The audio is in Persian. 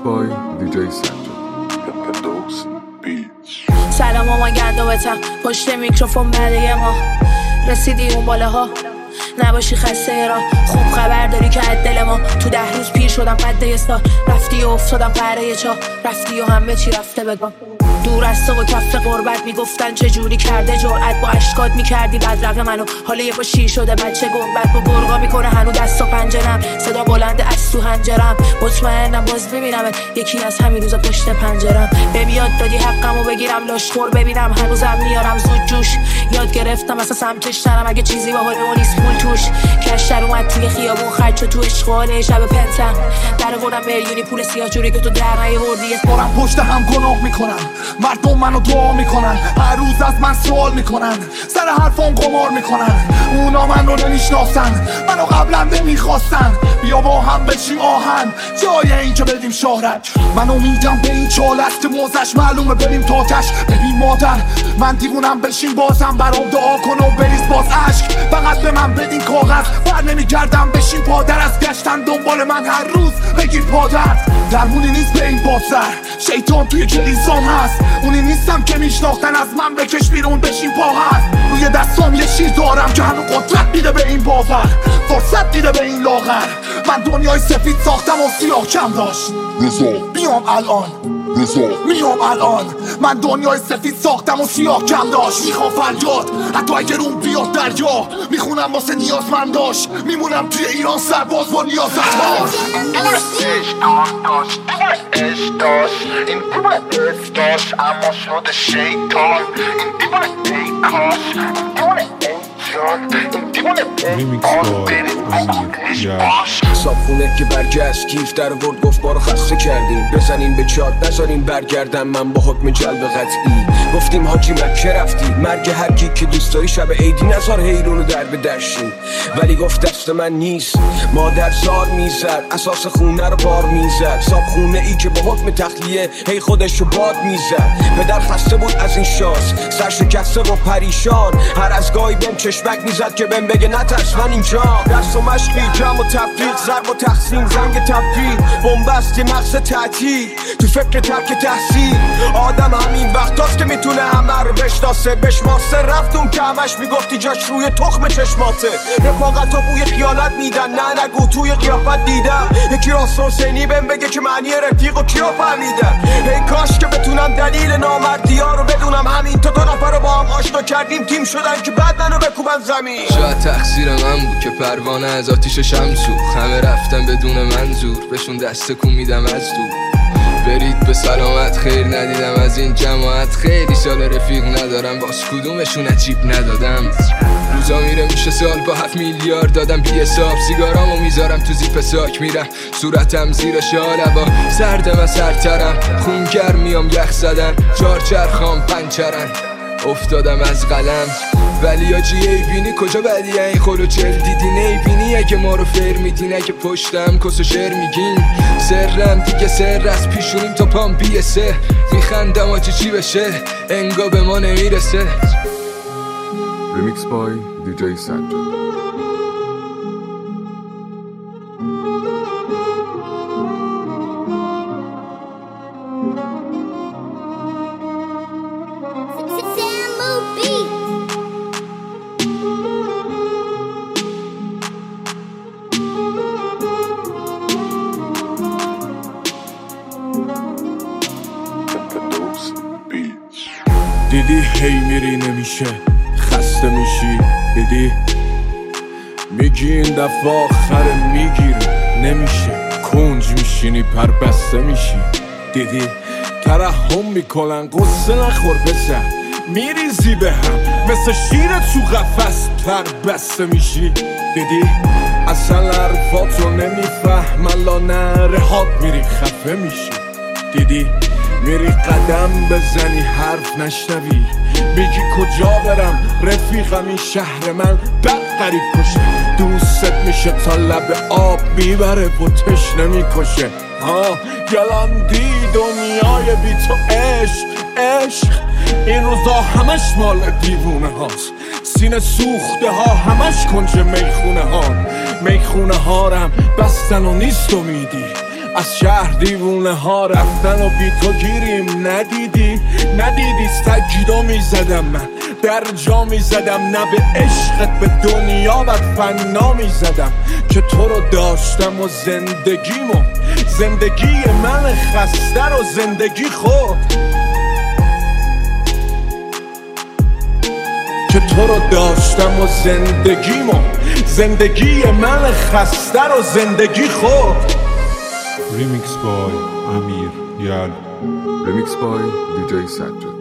by DJ Sanjay. سلام مامان گندمتم پشت میکروفون بعد ما رسیدی اون بالاها نباشی خسته را خوب خبر داری که از دل ما تو 10 روز پیر شدم قد استا رفتی و افتادم قره چا رفتی و همه چی رفته بگم دور از تو و کف قربت میگفتن چه جوری کرده جرأت با اشکات میکردی بدرقه منو حالا یه با شیر شده بچه گنبت با گرگا میکنه هنو دست و پنجرم صدا بلند از تو هنجرم مطمئنم باز ببینم یکی از همین روزا پشت پنجرم بمیاد دادی حقمو بگیرم لاشخور ببینم هنوزم میارم زود جوش یاد گرفتم اصلا سمتش ترم اگه چیزی با حال نیست پول توش کشتر اومد توی خیابون خرج شد تو اشغال شب پنتم در آوردم میلیونی پول سیاه جوری که تو در نیاوردی اسمارم پشت هم گناه میکنن مردم منو دعا میکنن هر روز از من سوال میکنن سر حرفام قمار میکنن اونا من رو نمیشناسن منو قبلا نمیخواستن بیا با هم بشیم آهن جای این که بدیم شهرت منو میگم به این چالت که موزش معلومه بریم تاتش ببین مادر من دیوونم بشین بازم برام دعا کن و بریز باز عشق فقط به من بدین کاغذ بر نمیگردم بشین پادر از گشتن دنبال من هر روز بگیر پادر درمونی نیست به این بازر شیطان توی کلیسام هست اونی نیستم که میشناختن از من بکش بیرون بشین پا هست روی دستام یه شیر دارم که هنو قدرت میده به این باور فرصت میده به این لاغر من دنیای سفید ساختم و سیاه کم داشت میام الان من دنیای سفید ساختم و سیاه کم داشت میخوام فریاد حتی اگر اون بیاد دریا میخونم واسه نیازمنداش میمونم توی ایران سرباز با نیازمنداش این دیوانه داشت اما شده شیطان این دیوانه دیکاش این دیوانه این دیوانه صابخونه که برگشت کیف در ورد گفت ما رو خسته کردیم بزنین به چاد نذارین برگردم من با حکم جلب قطعی گفتیم حاجی مکه رفتی مرگ هر کی که دوست داری شب عیدی نذار حیرونو در بدشتی ولی گفت دست من نیست مادر زار میزد اساس خونه رو بار میزد صابخونه ای که با حکم تخلیه هی خودشو باد میزد پدر خسته بود از این شانس سر شکسته و پریشان هر از گاهی بهم چشمک میزد که بهم بگه نترس من اینجا درس و مشقی جمع و تفریق ضرب و تقسیم زنگ تفریق بنبست یه مغز تعطیل تو فکر ترک تحصیل آدم همین وقتاست که میتونه همه رو بشناسه بشماسه رفتون که همش میگفتی جاش روی تخم چشماته رفاقت و بوی خیانت میدن نه نگو توی قیافت دیدم یکی راست حسینی بهم بگه که معنی رفیق و کیا فهمیدن ای کاش که بتونم دلیل نامردی ها رو بدونم همین تا 2 نفر رو با هم آشنا کردیم تیم شدن که بعد منو بکوبن زمین شاید تقصیر من بود که پروانه از آتیش شمسو همه رفتن بدون منظور بهشون دست کن میدم از دور برید به سلامت خیر ندیدم از این جماعت خیلی سال رفیق ندارم باز کدومشون عجیب ندادم روزا میره میشه سال با 7 میلیارد دادم بی حساب سیگارامو میذارم تو زیپ ساک میرم صورتم زیر شاله با سردم از سرترم خونگر میام یخ زدن چارچرخام پنچرن افتادم از قلم ولی آجی ایبینی کجا بدیه این خورو چل دیدی نیبینی اگه ما رو فیر میدین اگه پشتم کس و شعر میگین سرم دیگه سر از پیشونیم تا پام بیسه میخندم آجی چی بشه انگا به ما نمیرسه Remix by DJ Sanjay. دیدی هی میری نمیشه خسته میشی دیدی میگی این دفعه آخر میگیری نمیشه کنج میشینی پر بسته میشی دیدی ترحم میکنن قصه نخور بزن میریزی به هم مثل شیر تو قفس پر بسته میشی دیدی اصلا حرفاتو نمیفهمن لا نره هات میری خفه میشی دیدی میری قدم بزنی حرف نشنوی میگی کجا برم رفیقم این شهر من بد غریب کشه دوست میشه تا لب آب میبره و تشنه میکشه گلندی دنیای بی تو عشق این روزا همش مال دیوونه هاست سینه سوخته ها همش کنج میخونه ها رم بستن و نیست امیدی از شهر دیوونه ها رفتن و بی تو گیریم. ندیدی سجدو میزدم من، در جا میزدم، نه به عشقت به دنیا و فنا میزدم که تو رو داشتم و زندگی من خسته رو زندگی خود، که تو رو داشتم و زندگی من خسته رو زندگی خود. Remix by Amir Yal. Remix by DJ Sajjad.